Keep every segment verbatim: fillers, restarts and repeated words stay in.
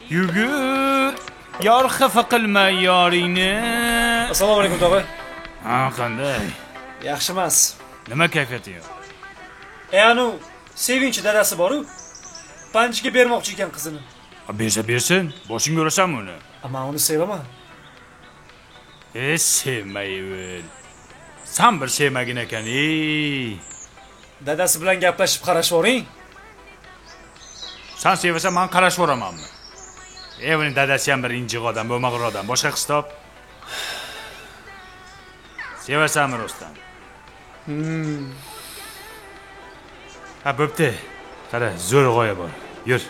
Yugur. Yor xafa qilma yoringni. Assalomu alaykum tog'a. Ha, qanday? Yaxshi emas. Nima kayfiyati yo'q? E anu sevinchi dadasi bor-ku. Panchiga bermoqchi ekan qizini. Ha, bersa bersin. Boshingga urasanmi uni? Men uni sevaman. E, sevmayman. Sen bir sevmagin ekan, ey. Dadasi bilan gaplashib qarashib o'ring. Sen sevasan, men qarashib o'ramanmi? E, uning dadasi ham bir injiq odam, bo'lmag'ur odam. Boshqa hisob. Sevasanmi Rustam? Hmm. Ha, bo'pti. Qara, zo'r g'oya bor. Yur.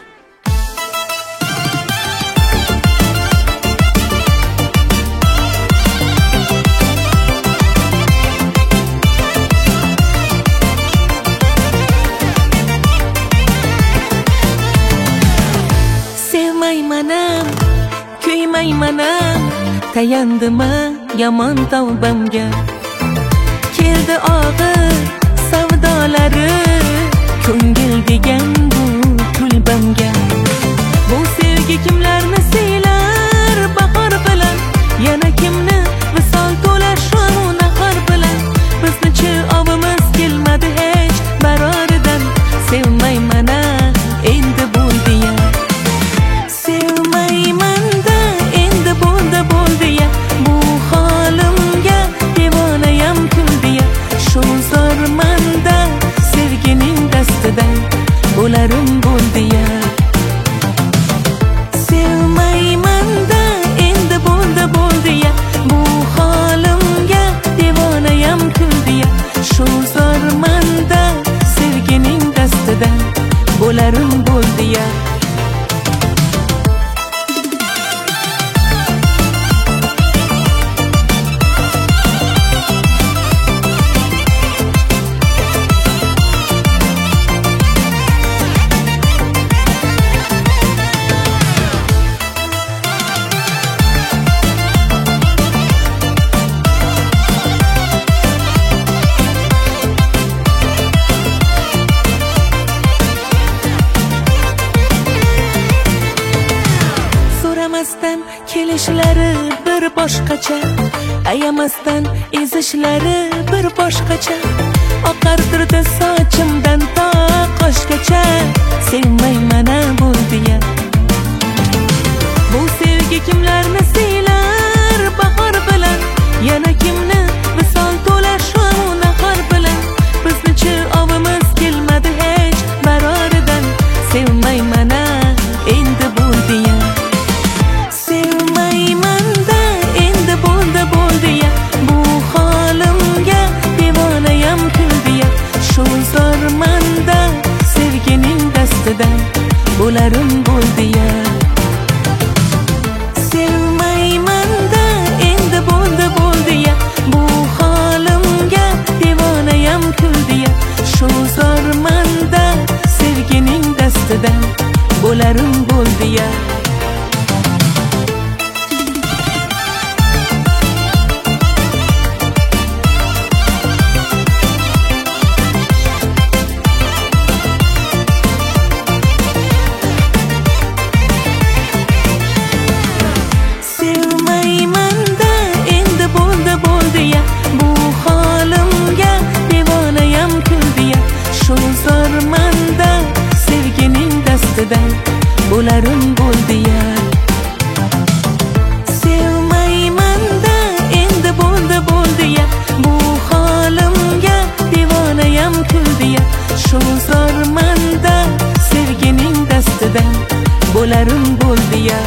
Sevmaymanam, kuymaymanam, tayandima yomon tavbamga. Keldi og'ir savdolari, ko'ngil degan bu kulbamga. Bu sevgi kimlarni siylar bahor bilan, yana kimni visol to'lar shamu nahor bilan. Bizni-chi ovimiz kelmadi hech baroridan. Sevmayman-a endi bo'ldi-ya. Sevmayman-da endi bo'ldi bo'ldi-ya. Bu holimga devonayam kuldi-ya. Shu zormanda sevgining dastidan bo'larim bo'ldi-ya. Sevmayman-da endi bo'ldi bo'ldi-ya. Bu holimga devonayam kuldi-ya. Shu zormanda sevgining dastidan bo'larim bo'ldi-ya. Kelishlari bir boshqacha, ayamasdan ezishlari bir boshqacha. Oqartirdi sochimdan to qoshgacha. Sevmayman-a bo'ldi-ya. Bu sevgi kimlarni siylar bahor bilan, yana kimni visol to'lar shamu nahor bilan. Bizni-chi ovimiz kelmadi hech baroridan. Sevmayman-a endi bo'ldi-ya. Sevmayman-da endi bo'ldi bo'ldi-ya. Bu holimga devonayam kuldi-ya. Shu zormanda sevgining dastidan bo'larim bo'ldi-ya. Sevmayman-da endi bo'ldi bo'ldi-ya. Bu holimga devonayam kuldi-ya. Shu zormanda sevgining dastidan bo'larim bo'ldi-ya. Bo'larim bo'ldi-ya. Sevmayman-da endi bo'ldi bo'ldi-ya. Bu holimga devonayam kuldi-ya. Shu zormanda sevgining dastidan bo'larim bo'ldi-ya.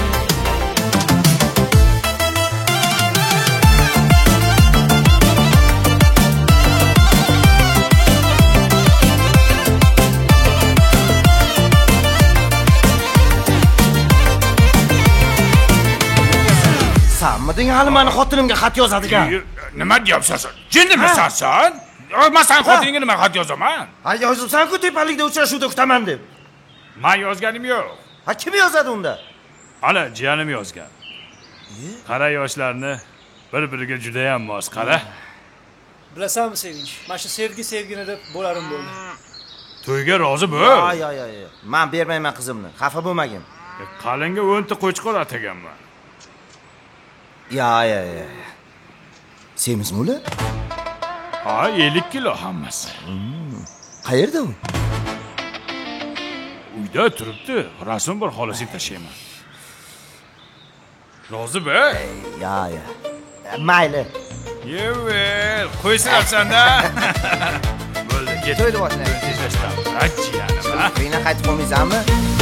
Sanmading hali meni xotinimga xat yozadigan. Nima deyapsan sen? Jinnimisan sen? Men sen xotiningga nima xat yozaman? Ha, yozibsan-ku tepalikda uchrashuvda kutaman deb. Men yozganim yo'q. Ha, kim yozadi unda? Ana, jiyanim yozgan. Qara yoshlarni bir-biriga juda ham mos, qara. Bilasanmi Sevinch? Mana shu sevgi sevgini deb bo'larim bo'ldi. To'yga rozi bo'l. Ay ay ay. Men bermayman qizimni. Xafa bo'lmagin. qalinga o'nta qo'chqor ataganman. Ya, ya, ya. Semizmi ular? Ha, ellik kilo hammasi. Qayerda u? Uyda turibdi. Rasm bir xolasiga tashlayman. Rozi be? Ya, ya. Mayli. Yevel, qo'ysinlar-da. Bo'ldi, ket. To'yni boshlaymiz. Tezlashtiramiz. Ajjiyanim, ha? Uyga qaytib qolmaysanmi?